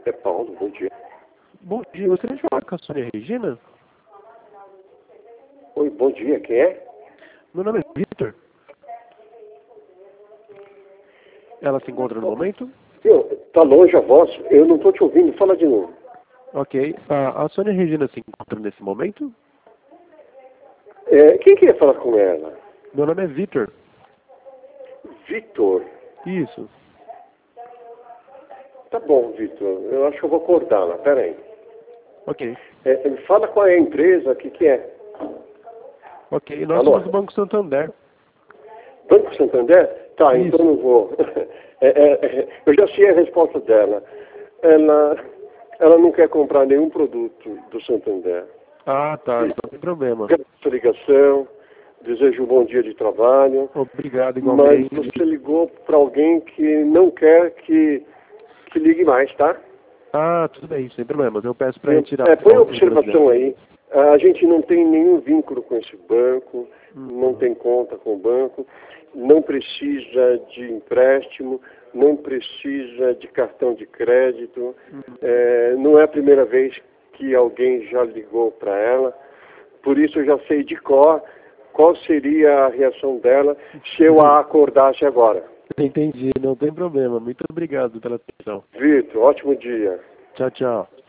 É Paulo, bom dia. Bom dia, gostaria de falar com a Sônia Regina? Oi, bom dia, quem é? Meu nome é Vitor. Ela se encontra no momento? Tá longe a voz, eu não estou te ouvindo, fala de novo. Ok. A Sônia Regina se encontra nesse momento? Quem queria falar com ela? Meu nome é Vitor. Vitor. Isso. Tá bom, Vitor, eu acho que eu vou acordá-la, peraí. Ok. Fala qual é a empresa, o que é? Ok, nós Alô? somos do Banco Santander. Banco Santander? Tá, Isso. então não vou. Eu já sei a resposta dela. Ela não quer comprar nenhum produto do Santander. Ah, tá, não tem problema. Obrigado pela ligação, desejo um bom dia de trabalho, Obrigado, mas igualmente. você ligou para alguém que não quer que ligue mais, tá? Ah, tudo bem, sem problemas. Eu peço para retirar. Põe a observação aí. A gente não tem nenhum vínculo com esse banco, não tem conta com o banco, não precisa de empréstimo, não precisa de cartão de crédito. Não é a primeira vez que alguém já ligou para ela. Por isso eu já sei de cor qual seria a reação dela se eu a acordasse agora. Entendi, não tem problema. Muito obrigado pela atenção. Vitor, ótimo dia. Tchau, tchau.